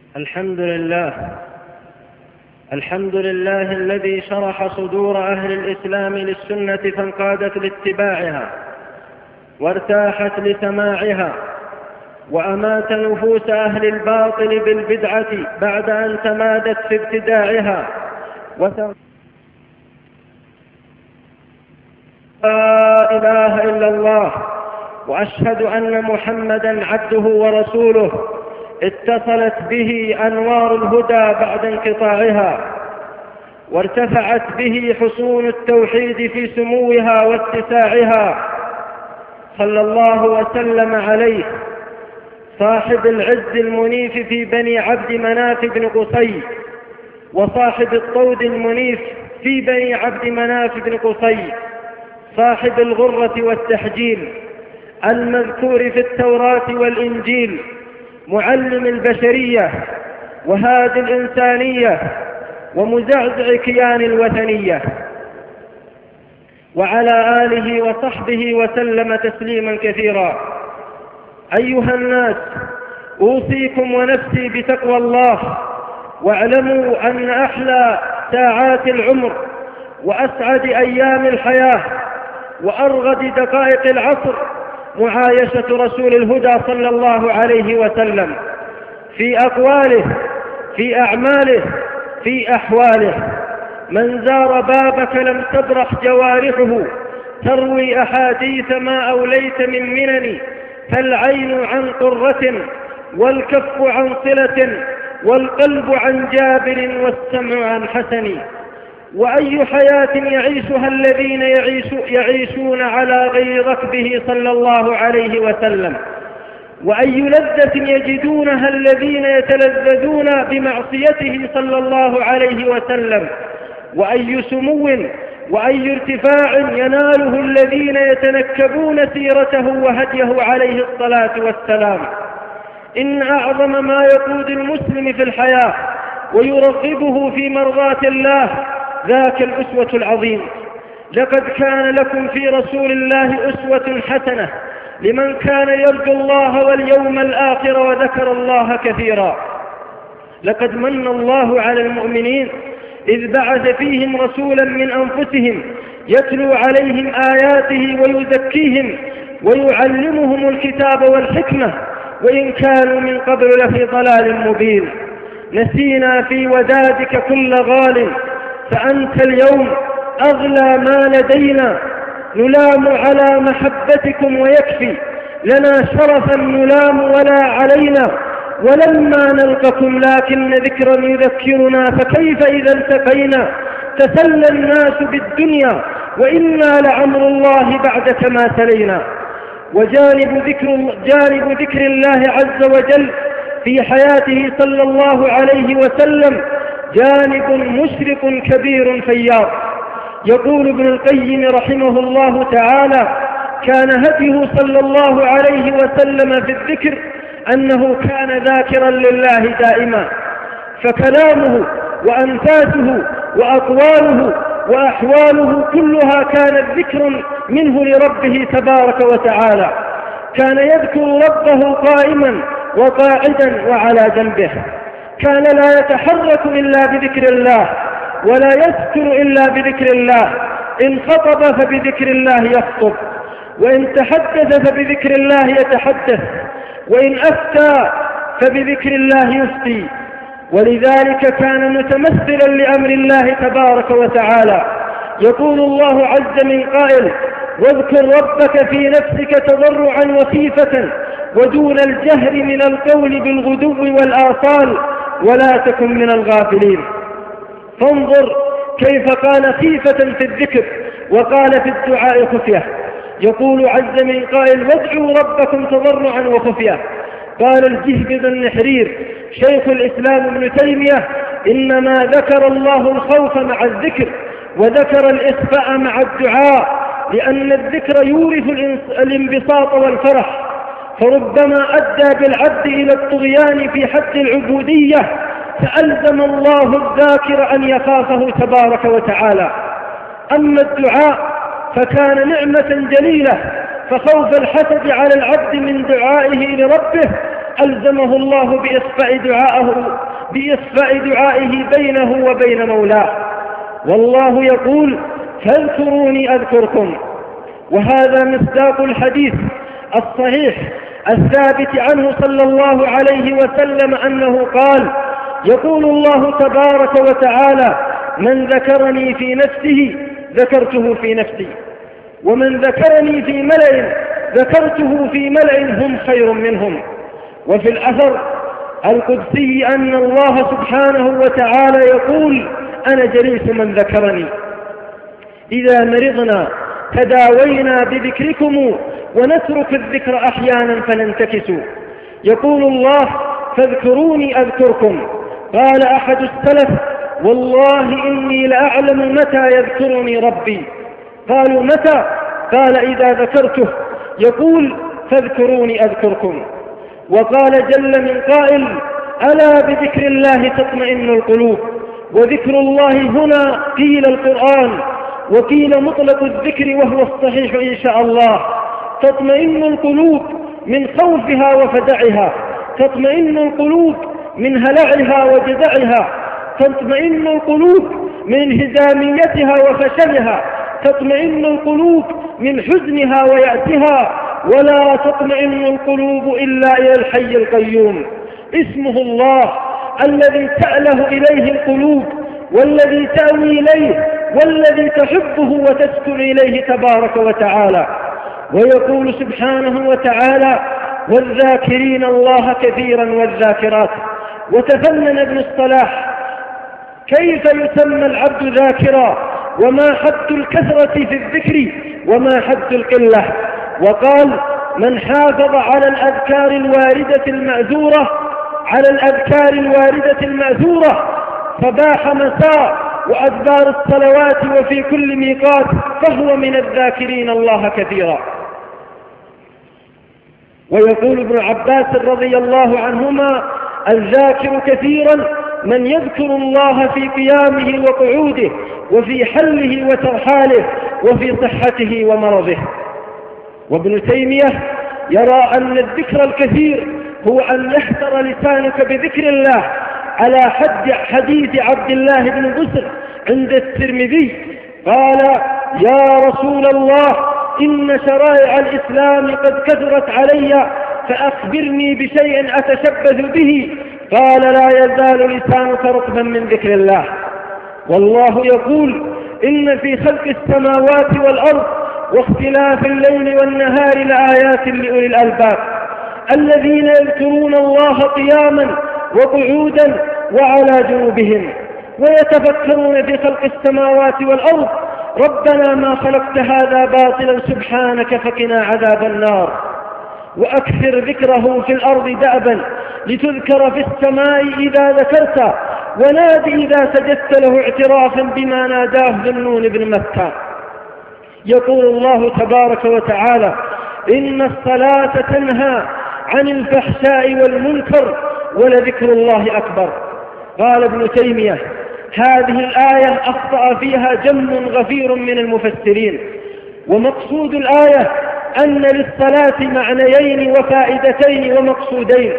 الحمد لله الذي شرح صدور أهل الإسلام للسنة فانقادت لاتباعها وارتاحت لسماعها، وأمات نفوس أهل الباطل بالبدعة بعد أن تمادت في ابتداعها. لا إله إلا الله، وأشهد أن محمدًا عبده ورسوله اتصلت به أنوار الهدى بعد انقطاعها، وارتفعت به حصون التوحيد في سموها واتساعها. صلى الله وسلم عليه صاحب العز المنيف في بني عبد مناف بن قصي، وصاحب الطود المنيف في بني عبد مناف بن قصي، صاحب الغرة والتحجيل المذكور في التوراة والإنجيل، معلم البشرية وهادي الإنسانية ومزعزع كيان الوثنية، وعلى آله وصحبه وسلم تسليما كثيرا. أيها الناس، أوصيكم ونفسي بتقوى الله، واعلموا أن أحلى ساعات العمر وأسعد أيام الحياة وأرغد دقائق العصر معايشة رسول الهدى صلى الله عليه وسلم في أقواله، في أعماله، في أحواله. من زار بابك لم تبرح جوارحه تروي أحاديث ما أوليت من منن، فالعين عن قرة والكف عن صلة والقلب عن جابر والسمع عن حسن. وأي حياة يعيشها الذين يعيشون على غير ركبه صلى الله عليه وسلم، وأي لذة يجدونها الذين يتلذذون بمعصيته صلى الله عليه وسلم، وأي سمو وأي ارتفاع يناله الذين يتنكبون سيرته وهديه عليه الصلاة والسلام. إن أعظم ما يقود المسلم في الحياة ويرغبه في مرضاة الله ذاك الأسوة العظيم. لقد كان لكم في رسول الله أسوة حسنة لمن كان يرجو الله واليوم الآخر وذكر الله كثيرا. لقد من الله على المؤمنين إذ بعث فيهم رسولا من أنفسهم يتلو عليهم آياته ويزكيهم ويعلمهم الكتاب والحكمة، وإن كانوا من قبل لفي ضلال مبين. نسينا في ودادك كل غال، فأنت اليوم أغلى ما لدينا. نلام على محبتكم ويكفي لنا شرفا نلام ولا علينا، ولما نلقكم لكن ذكرا يذكرنا، فكيف إذا التقينا؟ تسلى الناس بالدنيا وإنا لعمر الله بعدك ما تلينا. وجانب ذكر الله عز وجل في حياته صلى الله عليه وسلم جانب مشرق كبير فياض. يقول ابن القيم رحمه الله تعالى: كان هديه صلى الله عليه وسلم في الذكر أنه كان ذاكرا لله دائما، فكلامه وأنفاسه وأقواله وأحواله كلها كانت ذكر منه لربه تبارك وتعالى. كان يذكر ربه قائما وقاعدا وعلى جنبه، كان لا يتحرك إلا بذكر الله ولا يسكن إلا بذكر الله. إن خطب فبذكر الله يخطب، وإن تحدث فبذكر الله يتحدث، وإن أفتى فبذكر الله يفتي. ولذلك كان متمثلا لأمر الله تبارك وتعالى. يقول الله عز من قائل: واذكر ربك في نفسك تضرعا وخيفة ودون الجهر من القول بالغدو والآصال ولا تكن من الغافلين. فانظر كيف قال خيفة في الذكر وقال في الدعاء خفية. يقول عز من قائل: وادعوا ربكم تضرعا وخفية. قال الجهبذ النحرير شيخ الإسلام ابن تيمية: إنما ذكر الله الخوف مع الذكر وذكر الإخفاء مع الدعاء، لأن الذكر يورث الانبساط والفرح، فربما أدى بالعبد إلى الطغيان في حد العبودية، فألزم الله الذاكر أن يخافه تبارك وتعالى. أما الدعاء فكان نعمة جليلة، فخوف الحسد على العبد من دعائه لربه ألزمه الله بإصفاء دعائه بينه وبين مولاه. والله يقول: فاذكروني أذكركم. وهذا مصداق الحديث الصحيح الثابت عنه صلى الله عليه وسلم أنه قال: يقول الله تبارك وتعالى: من ذكرني في نفسه ذكرته في نفسي، ومن ذكرني في ملأ ذكرته في ملأ هم خير منهم. وفي الأثر القدسي أن الله سبحانه وتعالى يقول: أنا جليس من ذكرني. إذا مرضنا تداوينا بذكركم ونترك الذكر أحيانا فننتكسوا. يقول الله: فاذكروني أذكركم. قال أحد السلف: والله إني لأعلم متى يذكرني ربي. قالوا: متى؟ قال: إذا ذكرته. يقول: فاذكروني أذكركم. وقال جل من قائل: ألا بذكر الله تطمئن القلوب. وذكر الله هنا قيل القرآن، وقيل مطلق الذكر وهو الصحيح إن شاء الله. تطمئن القلوب من خوفها وفزعها، تطمئن القلوب من هلعها وجزعها، تطمئن القلوب من انهزاميتها وفشلها، تطمئن القلوب من حزنها ويأسها، ولا تطمئن القلوب إلا إلى الحي القيوم. اسمه الله الذي تأله إليه القلوب، والذي تأوي إليه، والذي تحبه وتسكن إليه تبارك وتعالى. ويقول سبحانه وتعالى: والذاكرين الله كثيرا والذاكرات. وتفنن ابن الصلاح كيف يسمى العبد ذاكرا، وما حد الكثرة في الذكر وما حد القلة. وقال: من حافظ على الأذكار الواردة المأثورة صباح مساء وأدبار الصلوات وفي كل ميقات فهو من الذاكرين الله كثيرا. ويقول ابن عباس رضي الله عنهما: الذاكر كثيرا من يذكر الله في قيامه وقعوده، وفي حله وترحاله، وفي صحته ومرضه. وابن تيمية يرى أن الذكر الكثير هو أن يحتر لسانك بذكر الله على حد حديث عبد الله بن بسر عند الترمذي قال: يا رسول الله، إن شرائع الإسلام قد كثرت علي، فأخبرني بشيء أتشبث به. قال: لا يزال لسانك رطبا من ذكر الله. والله يقول: إن في خلق السماوات والأرض واختلاف الليل والنهار لآيات لأولي الألباب الذين يذكرون الله قياما وقعودا وعلى جنوبهم ويتفكرون في خلق السماوات والأرض ربنا ما خلقت هذا باطلا سبحانك فقنا عذاب النار. وأكثر ذكره في الأرض دأبا لتذكر في السماء إذا ذكرت، وناد إذا سجدت له اعترافا بما ناداه ذنون بن مكة. يقول الله تبارك وتعالى: إن الصلاة تنهى عن الفحشاء والمنكر ولذكر الله أكبر. قال ابن تيمية: هذه الآية أخطأ فيها جم غفير من المفسرين، ومقصود الآية أن للصلاة معنيين وفائدتين ومقصودين: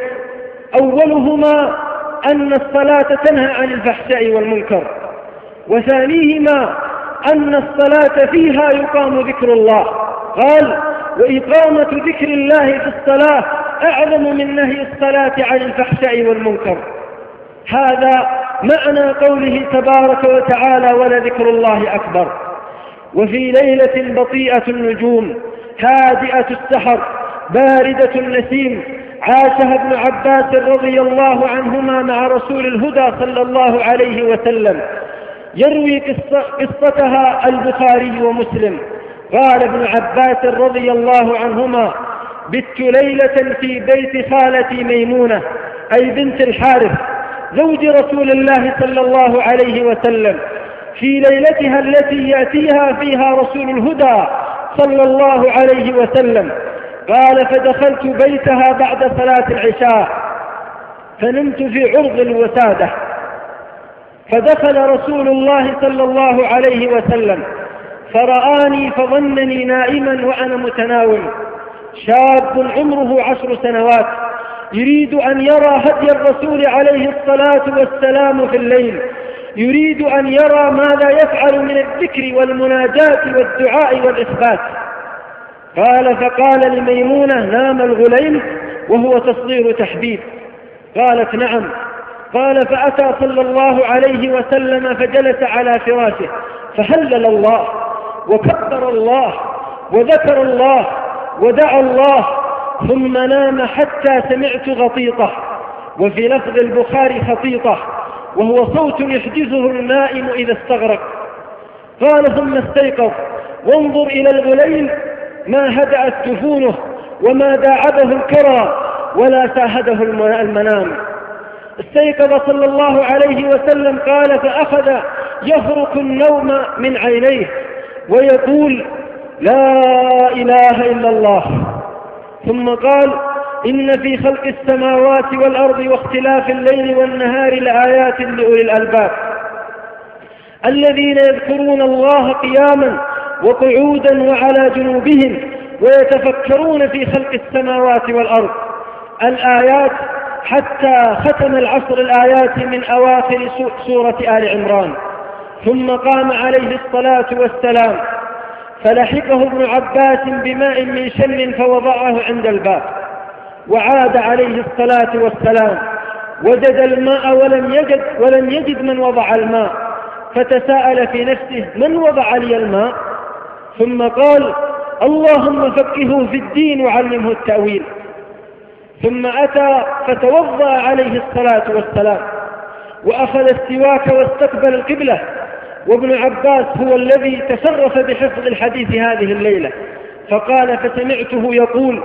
أولهما أن الصلاة تنهى عن الفحشاء والمنكر، وثانيهما أن الصلاة فيها يقام ذكر الله. قال: وإقامة ذكر الله في الصلاة أعظم من نهي الصلاة عن الفحشاء والمنكر. هذا معنى قوله تبارك وتعالى: ولذكر الله أكبر. وفي ليلة بطيئة النجوم هادئة السحر باردة النسيم عاشها ابن عباس رضي الله عنهما مع رسول الهدى صلى الله عليه وسلم. يروي قصتها البخاري ومسلم. قال ابن عباس رضي الله عنهما: بت ليلة في بيت خالتي ميمونة أي بنت الحارث زوج رسول الله صلى الله عليه وسلم، في ليلتها التي يأتيها فيها رسول الهدى صلى الله عليه وسلم. قال: فدخلت بيتها بعد صلاة العشاء فنمت في عرض الوسادة، فدخل رسول الله صلى الله عليه وسلم فرآني فظنني نائما وأنا متناوم، شاب عمره 10 سنوات يريد أن يرى هدي الرسول عليه الصلاة والسلام في الليل، يريد أن يرى ماذا يفعل من الذكر والمناجاة والدعاء والإثبات. قال فقال لميمونة: نام الغليم؟ وهو تصغير تحبيب. قالت: نعم. قال فأتى صلى الله عليه وسلم فجلس على فراشه فهلل الله وكبر الله وذكر الله ودعا الله، ثم نام حتى سمعت غطيطة، وفي لفظ البخاري خطيطة، وهو صوت يحجزه النائم إذا استغرق. قال ثم استيقظ، وانظر إلى الغليل ما هدأت جفونه وما داعبه الكرى ولا ساهده المنام. استيقظ صلى الله عليه وسلم قال فأخذ يفرك النوم من عينيه ويقول: لا إله إلا الله. ثم قال: إن في خلق السماوات والأرض واختلاف الليل والنهار لآيات لأولي الألباب الذين يذكرون الله قياما وقعودا وعلى جنوبهم ويتفكرون في خلق السماوات والأرض. الآيات حتى ختم العصر الآيات من أواخر سورة آل عمران. ثم قام عليه الصلاة والسلام فلحقه ابن عباس بماء من شل فوضعه عند الباب، وعاد عليه الصلاة والسلام وجد الماء ولم يجد من وضع الماء، فتساءل في نفسه: من وضع لي الماء؟ ثم قال: اللهم فقهه في الدين وعلمه التأويل. ثم أتى فتوضأ عليه الصلاة والسلام وأخذ السواك واستقبل القبلة. وابن عباس هو الذي تصرف بحفظ الحديث هذه الليلة، فقال فسمعته يقول: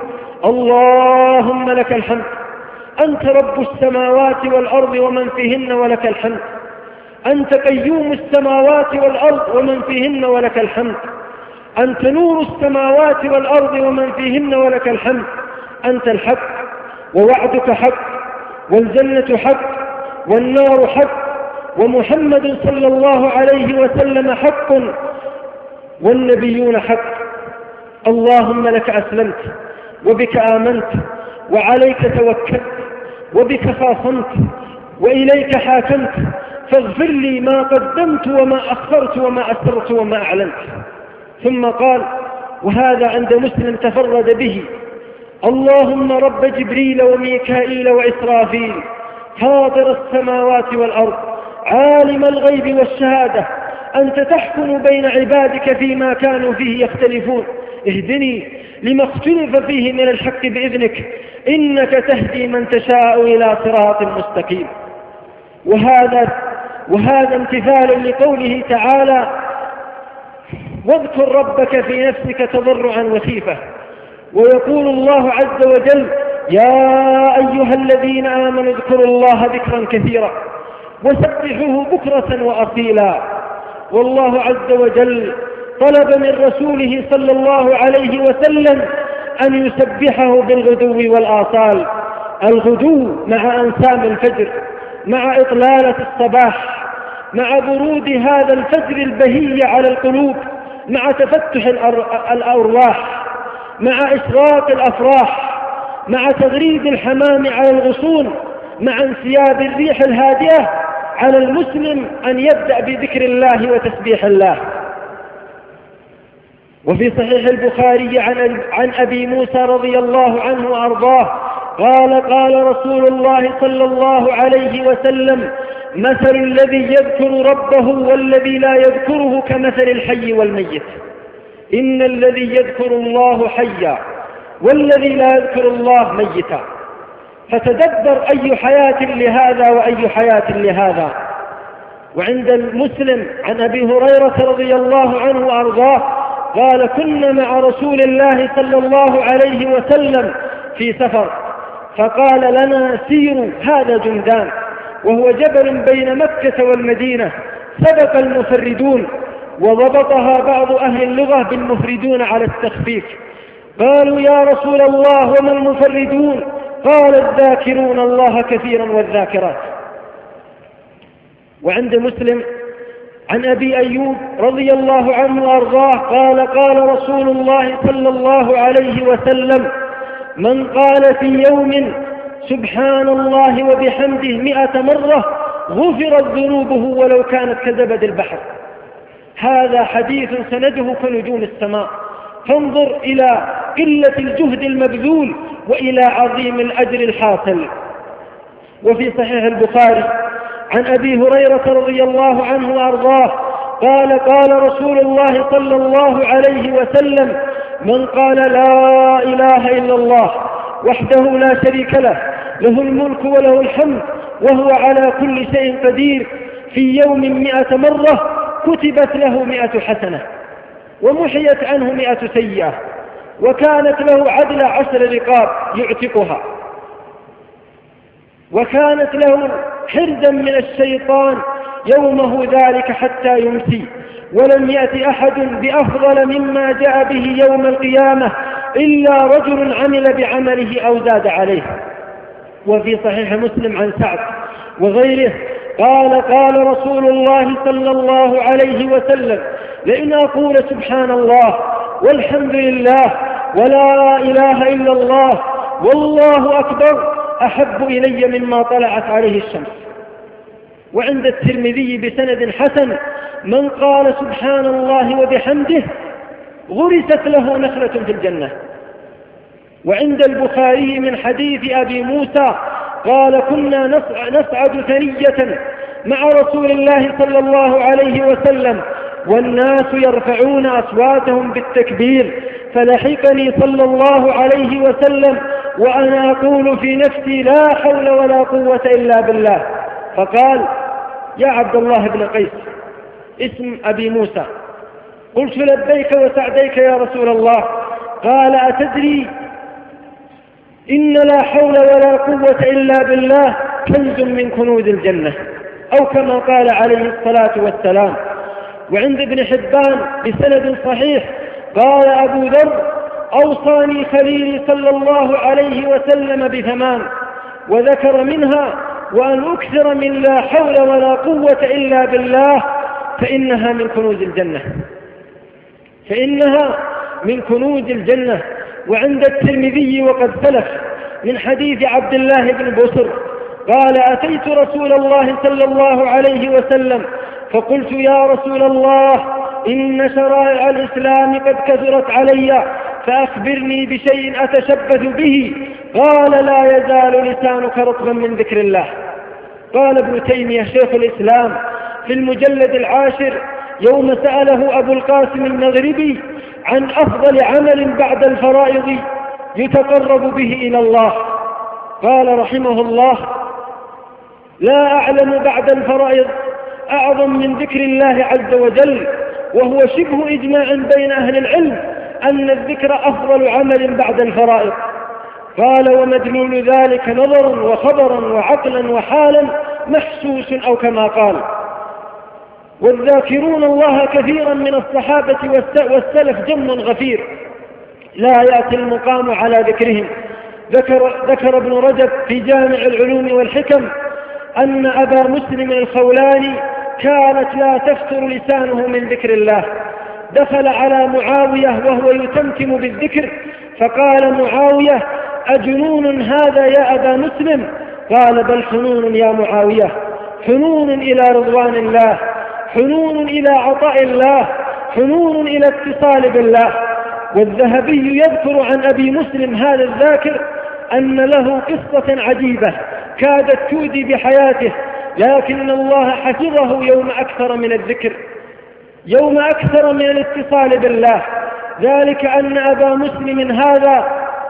اللهم لك الحمد، أنت رب السماوات والأرض ومن فيهن ولك الحمد، أنت قيوم السماوات والأرض ومن فيهن ولك الحمد، أنت نور السماوات والأرض ومن فيهن ولك الحمد، أنت الحق ووعدك حق والجنة حق والنار حق ومحمد صلى الله عليه وسلم حق والنبيون حق. اللهم لك أسلمت وبك آمنت وعليك توكلت وبك خاصمت وإليك حاكمت، فاغفر لي ما قدمت وما أخرت وما أسررت وما أعلنت. ثم قال، وهذا عند مسلم تفرد به: اللهم رب جبريل وميكائيل وإسرافيل فاطر السماوات والأرض عالم الغيب والشهادة، أنت تحكم بين عبادك فيما كانوا فيه يختلفون، اهدني لما اختلف فيه من الحق بإذنك، إنك تهدي من تشاء إلى صراط مستقيم. وهذا امتثال لقوله تعالى: واذكر ربك في نفسك تضرعا وخيفة. ويقول الله عز وجل: يا أيها الذين آمنوا اذكروا الله ذكرا كثيرا وسبحوه بكرة وأصيلا. والله عز وجل طلب من رسوله صلى الله عليه وسلم أن يسبحه بالغدو والآصال، الغدو مع أنسام الفجر، مع إطلالة الصباح، مع برود هذا الفجر البهي على القلوب، مع تفتح الأرواح، مع إشراق الأفراح، مع تغريد الحمام على الغصون، مع انسياب الريح الهادئة. على المسلم أن يبدأ بذكر الله وتسبيح الله. وفي صحيح البخاري عن أبي موسى رضي الله عنه وأرضاه قال رسول الله صلى الله عليه وسلم: مثل الذي يذكر ربه والذي لا يذكره كمثل الحي والميت، إن الذي يذكر الله حيا والذي لا يذكر الله ميتا. فتدبر أي حياة لهذا وأي حياة لهذا. وعند المسلم عن أبي هريرة رضي الله عنه وأرضاه قال: كنا مع رسول الله صلى الله عليه وسلم في سفر، فقال لنا: سيروا، هذا جندان، وهو جبل بين مكة والمدينة، سبق المفردون، وضبطها بعض أهل اللغة بالمفردون على التخفيف. قالوا: يا رسول الله وما المفردون؟ قال: الذاكرون الله كثيرا والذاكرات. وعند مسلم عن أبي أيوب رضي الله عنه وأرضاه قال رسول الله صلى الله عليه وسلم: من قال في يوم سبحان الله وبحمده 100 مرة غفرت ذنوبه ولو كانت كزبد البحر. هذا حديث سنده كنجوم السماء. فانظر إلى قلة الجهد المبذول وإلى عظيم الأجر الحاصل. وفي صحيح البخاري عن أبي هريرة رضي الله عنه وأرضاه قال قال رسول الله صلى الله عليه وسلم: من قال لا إله إلا الله وحده لا شريك له له الملك وله الحمد وهو على كل شيء قدير في يوم 100 مرة كتبت له 100 حسنة ومحيت عنه 100 سيئة وكانت له عدل 10 رقاب يعتقها، وكانت له حرزا من الشيطان يومه ذلك حتى يمسي، ولم يأت أحد بأفضل مما جاء به يوم القيامة إلا رجل عمل بعمله أو زاد عليه. وفي صحيح مسلم عن سعد وغيره قال قال رسول الله صلى الله عليه وسلم: لئن أقول سبحان الله والحمد لله ولا إله إلا الله والله أكبر أحب إلي مما طلعت عليه الشمس. وعند الترمذي بسند حسن: من قال سبحان الله وبحمده غرست له نخلة في الجنة. وعند البخاري من حديث أبي موسى قال: كنا نصعد ثنية مع رسول الله صلى الله عليه وسلم والناس يرفعون أصواتهم بالتكبير، فلحقني صلى الله عليه وسلم وأنا أقول في نفسي: لا حول ولا قوة إلا بالله. فقال: يا عبد الله بن قيس اسم أبي موسى. قلت: لبيك وسعديك يا رسول الله. قال: أتدري إن لا حول ولا قوة إلا بالله كنز من كنوز الجنة، أو كما قال عليه الصلاة والسلام. وعند ابن حبان بسند صحيح قال أبو ذر: أوصاني خليلي صلى الله عليه وسلم ب8، وذكر منها: وأن أكثر من لا حول ولا قوة إلا بالله فإنها من كنوز الجنة، فإنها من كنوز الجنة. وعند الترمذي وقد سلف من حديث عبد الله بن بصر قال: أتيت رسول الله صلى الله عليه وسلم فقلت: يا رسول الله، إن شرائع الإسلام قد كثرت علي، فأخبرني بشيء أتشبث به. قال: لا يزال لسانك رطبا من ذكر الله. قال ابن تيمية شيخ الإسلام في المجلد 10 يوم سأله أبو القاسم المغربي عن أفضل عمل بعد الفرائض يتقرب به إلى الله، قال رحمه الله: لا أعلم بعد الفرائض أعظم من ذكر الله عز وجل، وهو شبه إجماع بين أهل العلم أن الذكر أفضل عمل بعد الفرائض. قال: ومدلول ذلك نظرا وخبرا وعقلا وحالا محسوس، أو كما قال. والذاكرون الله كثيرا من الصحابة والسلف جم غفير لا يأتي المقام على ذكرهم. ذكر ابن رجب في جامع العلوم والحكم أن أبا مسلم الخولاني كانت لا تفتر لسانه من ذكر الله. دخل على معاوية وهو يتمتم بالذكر، فقال معاوية: أجنون هذا يا أبا مسلم؟ قال: بل حنون يا معاوية، حنون إلى رضوان الله، حنون إلى عطاء الله، حنون إلى اتصال بالله. والذهبي يذكر عن أبي مسلم هذا الذاكر أن له قصة عجيبة كادت تودي بحياته، لكن الله حفظه يوم أكثر من الذكر، يوم أكثر من الاتصال بالله. ذلك أن أبا مسلم هذا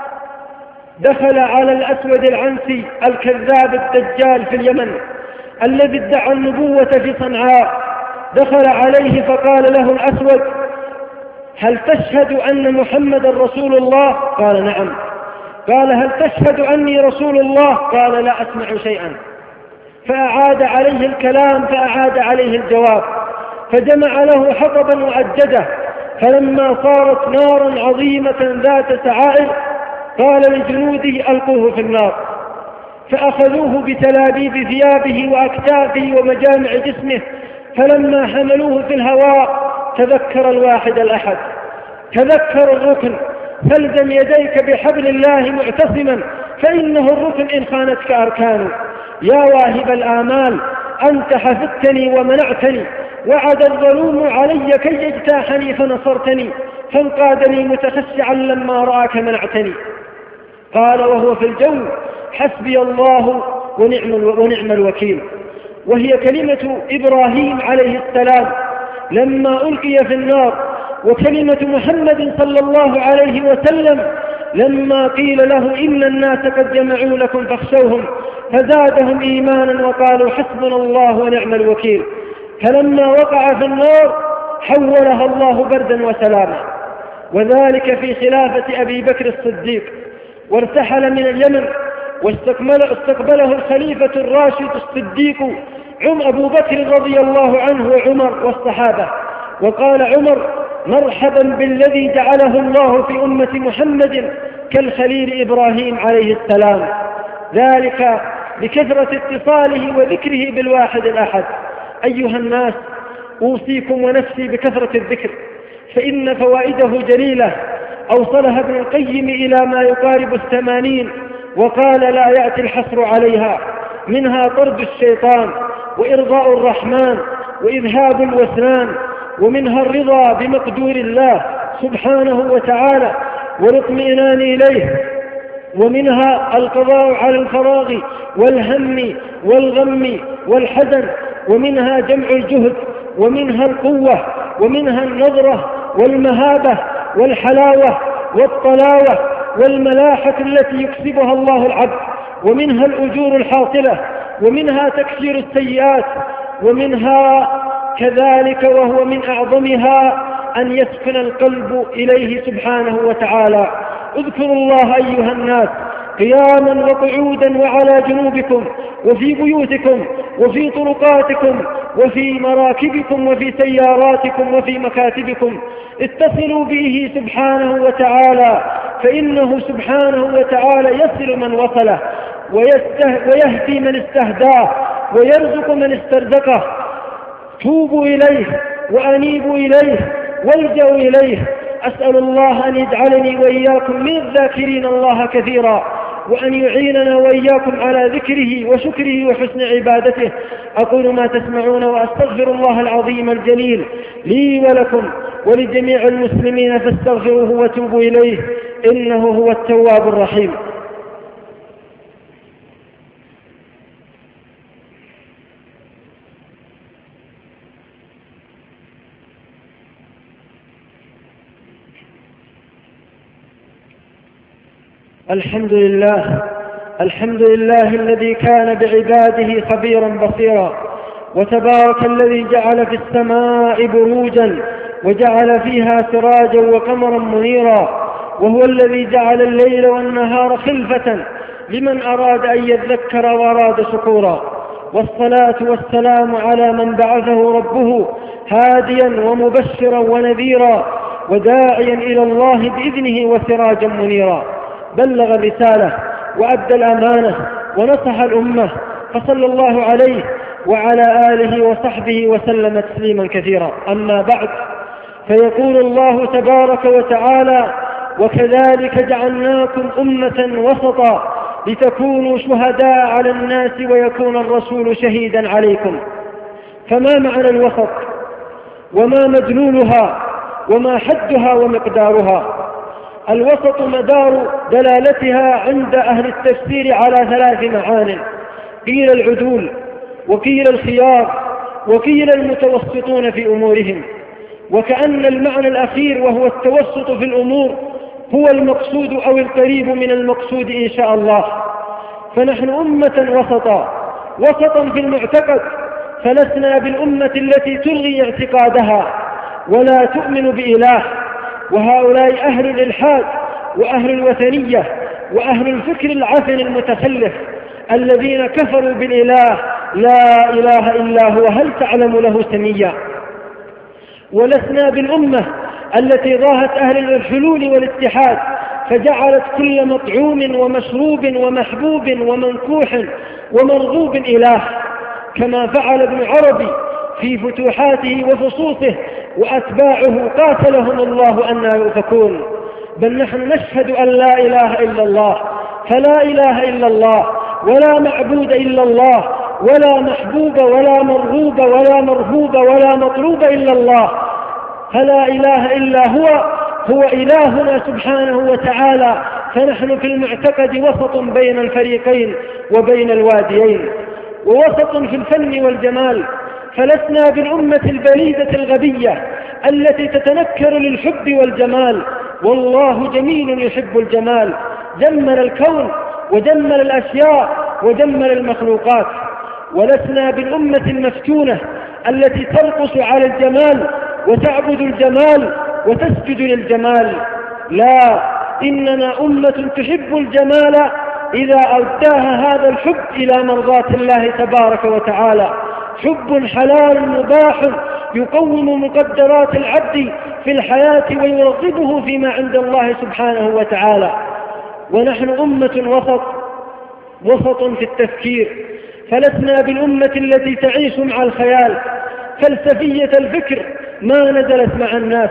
دخل على الأسود العنسي الكذاب الدجال في اليمن الذي ادعى النبوة في صنعاء. دخل عليه فقال له الأسود: هل تشهد أن محمد رسول الله؟ قال: نعم. قال: هل تشهد أني رسول الله؟ قال: لا أسمع شيئا. فأعاد عليه الكلام، فأعاد عليه الجواب، فجمع له حطبا وأجده، فلما صارت نارا عظيمة ذات سعائر قال لجنوده: ألقوه في النار. فأخذوه بتلابيب ثيابه وأكتافه ومجامع جسمه، فلما حملوه في الهواء تذكر الواحد الأحد، تذكر الركن: فالزم يديك بحبل الله معتصما فإنه الركن إن خانتك أركان. يا واهب الآمال أنت حفظتني ومنعتني، وعد الظلوم علي كي اجتاحني فنصرتني، فانقادني متخشعا لما رآك منعتني. قال وهو في الجو حسبي الله ونعم الوكيل. وهي كلمة إبراهيم عليه السلام لما ألقي في النار، وكلمة محمد صلى الله عليه وسلم لما قيل له إن الناس قد جمعوا لكم فاخشوهم فزادهم إيمانا وقالوا حسبنا الله ونعم الوكيل. فلما وقع في النار حولها الله بردا وسلاما، وذلك في خلافة أبي بكر الصديق، وارتحل من اليمن واستقبله الخليفة الراشد الصديق أبو بكر رضي الله عنه وعمر والصحابة، وقال عمر مرحبا بالذي جعله الله في أمة محمد كالخليل إبراهيم عليه السلام، ذلك بكثرة اتصاله وذكره بالواحد الأحد. أيها الناس أوصيكم ونفسي بكثرة الذكر، فإن فوائده جليلة أوصلها ابن القيم إلى ما يقارب 80، وقال لا يأتي الحصر عليها، منها طرد الشيطان وإرضاء الرحمن وإذهاب الوسنان، ومنها الرضا بمقدور الله سبحانه وتعالى والاطمئنان إليه، ومنها القضاء على الفراغ والهم والغم والحزن، ومنها جمع الجهد، ومنها القوة، ومنها النظرة والمهابة والحلاوة والطلاوة والملاحة التي يكسبها الله العبد، ومنها الأجور الحاصلة، ومنها تكفير السيئات، ومنها كذلك وهو من أعظمها أن يسكن القلب إليه سبحانه وتعالى. اذكروا الله أيها الناس قياما وقعودا وعلى جنوبكم وفي بيوتكم وفي طرقاتكم وفي مراكبكم وفي سياراتكم وفي مكاتبكم، اتصلوا به سبحانه وتعالى، فإنه سبحانه وتعالى يصل من وصله ويهدي من استهداه ويرزق من استرزقه. توبوا إليه وأنيبوا إليه والجأوا إليه. أسأل الله أن يجعلني وإياكم من الذاكرين الله كثيرا، وأن يعيننا وإياكم على ذكره وشكره وحسن عبادته. أقول ما تسمعون وأستغفر الله العظيم الجليل لي ولكم ولجميع المسلمين فاستغفروه وتوبوا إليه إنه هو التواب الرحيم. الحمد لله الذي كان بعباده خبيرا بصيرا، وتبارك الذي جعل في السماء بروجا وجعل فيها سراجا وقمرا منيرا، وهو الذي جعل الليل والنهار خلفة لمن أراد أن يذكر وأراد شكورا. والصلاة والسلام على من بعثه ربه هاديا ومبشرا ونذيرا وداعيا إلى الله بإذنه وسراجا منيرا. بلغ الرسالة وأدى الأمانة ونصح الأمة، فصلى الله عليه وعلى آله وصحبه وسلم تسليما كثيرا. أما بعد، فيقول الله تبارك وتعالى: وكذلك جعلناكم أمة وسطا لتكونوا شهداء على الناس ويكون الرسول شهيدا عليكم. فما معنى الوسط؟ وما مدلولها؟ وما حدها ومقدارها؟ الوسط مدار دلالتها عند أهل التفسير على 3 معان: قيل العدول، وقيل الخيار، وقيل المتوسطون في أمورهم. وكأن المعنى الأخير وهو التوسط في الأمور هو المقصود أو القريب من المقصود إن شاء الله. فنحن أمة وسطا في المعتقد، فلسنا بالأمة التي تلغي اعتقادها ولا تؤمن بإله. وهؤلاء أهل الإلحاد وأهل الوثنية وأهل الفكر العفن المتخلف الذين كفروا بالإله لا إله إلا هو هل تعلم له سميا. ولسنا بالأمة التي ضاهت أهل الحلول والاتحاد فجعلت كل مطعوم ومشروب ومحبوب ومنكوح ومرغوب إله، كما فعل ابن عربي في فتوحاته وفصوصه وأتباعه قاتلهم الله أن يؤفكون. بل نحن نشهد أن لا إله إلا الله، فلا إله إلا الله، ولا معبود إلا الله، ولا محبوب ولا مرغوب ولا مرهوب ولا مطلوب إلا الله، فلا إله إلا هو إلهنا سبحانه وتعالى. فنحن في المعتقد وسط بين الفريقين وبين الواديين، ووسط في الفن والجمال، فلسنا بالأمة البليدة الغبية التي تتنكر للحب والجمال، والله جميل يحب الجمال، جمل الكون وجمل الأشياء وجمل المخلوقات. ولسنا بالأمة المفتونة التي ترقص على الجمال وتعبد الجمال وتسجد للجمال، لا، إننا أمة تحب الجمال إذا أوداها هذا الحب إلى مرضاة الله تبارك وتعالى، حب حلال مباح يقوم مقدرات العبد في الحياة ويرغبه فيما عند الله سبحانه وتعالى. ونحن أمة وسط في التفكير، فلسنا بالأمة التي تعيش مع الخيال، فلسفية الفكر ما نزلت مع الناس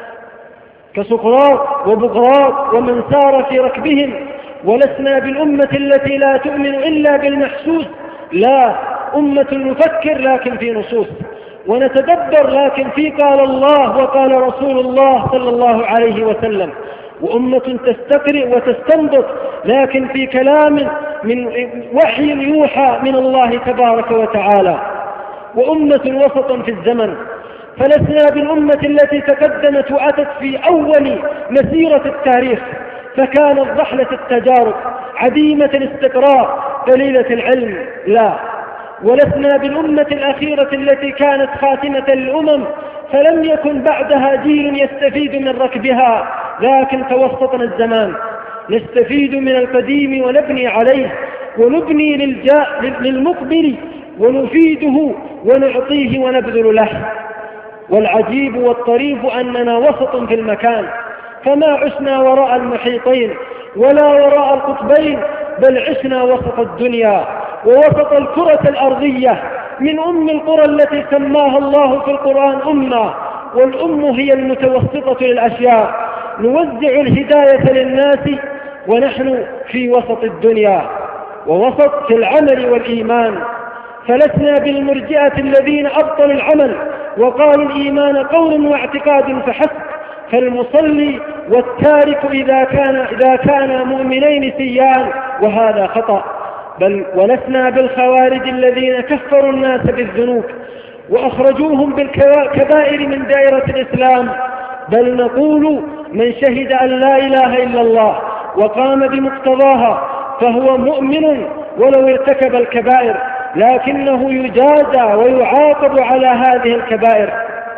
كسقراط وبقراط ومن سار في ركبهم. ولسنا بالأمة التي لا تؤمن إلا بالمحسوس، لا، أمة نفكر لكن في نصوص، ونتدبر لكن في قال الله وقال رسول الله صلى الله عليه وسلم، وأمة تستقرئ وتستنبط لكن في كلام من وحي يوحى من الله تبارك وتعالى، وأمة وسط في الزمن، فلسنا بالأمة التي تقدمت وأتت في أول مسيرة التاريخ فكانت ضحلة التجارب عديمة الاستقراء قليلة العلم، لا، ولسنا بالأمة الأخيرة التي كانت خاتمة الأمم فلم يكن بعدها جيل يستفيد من ركبها، لكن توسطنا الزمان نستفيد من القديم ونبني عليه، ونبني للمقبل ونفيده ونعطيه ونبذل له. والعجيب والطريف أننا وسط في المكان، فما عشنا وراء المحيطين ولا وراء القطبين، بل عشنا وسط الدنيا ووسط الكرة الأرضية، من أم القرى التي سماها الله في القرآن أمة، والأم هي المتوسطة للأشياء، نوزع الهداية للناس ونحن في وسط الدنيا ووسط في العمل والإيمان. فلسنا بالمرجئة الذين أبطلوا العمل وقالوا الإيمان قول واعتقاد فحسب، فالمصلي والتارك إذا كان مؤمنين سيان، وهذا خطأ. بل ولسنا بالخوارج الذين كفروا الناس بالذنوب وأخرجوهم بالكبائر من دائرة الإسلام، بل نقول من شهد أن لا إله إلا الله وقام بمقتضاها فهو مؤمن ولو ارتكب الكبائر، لكنه يجازى ويعاقب على هذه الكبائر.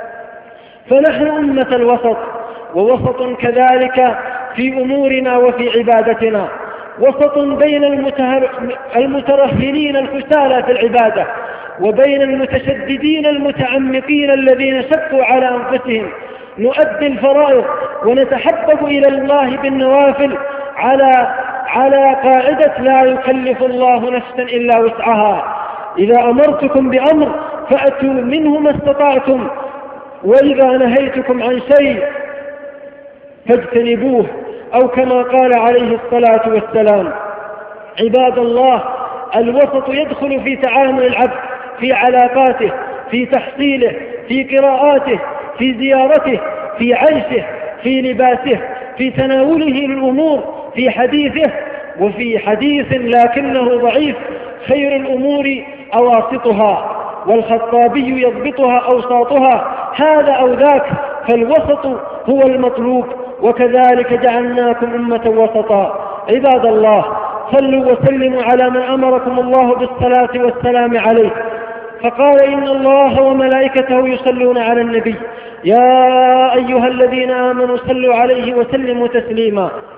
فنحن أمة الوسط، ووسط كذلك في أمورنا وفي عبادتنا، وسط بين المترهلين الكسالى في العبادة وبين المتشددين المتعمقين الذين شقوا على أنفسهم. نؤدي الفرائض ونتحبب إلى الله بالنوافل على قاعدة لا يكلف الله نفسا إلا وسعها، إذا أمرتكم بأمر فأتوا منه ما استطعتم، وإذا نهيتكم عن شيء فاجتنبوه، أو كما قال عليه الصلاة والسلام. عباد الله، الوسط يدخل في تعامل العبد، في علاقاته، في تحصيله، في قراءاته، في زيارته، في عيشه، في لباسه، في تناوله للأمور، في حديثه وفي حديث لكنه ضعيف: خير الأمور أواسطها، والخطابي يضبطها أوساطها، هذا أو ذاك، فالوسط هو المطلوب، وكذلك جعلناكم أمة وسطا. عباد الله، صلوا وسلموا على من أمركم الله بالصلاة والسلام عليه، فقال: إن الله وملائكته يصلون على النبي، يا أيها الذين آمنوا صلوا عليه وسلموا تسليما.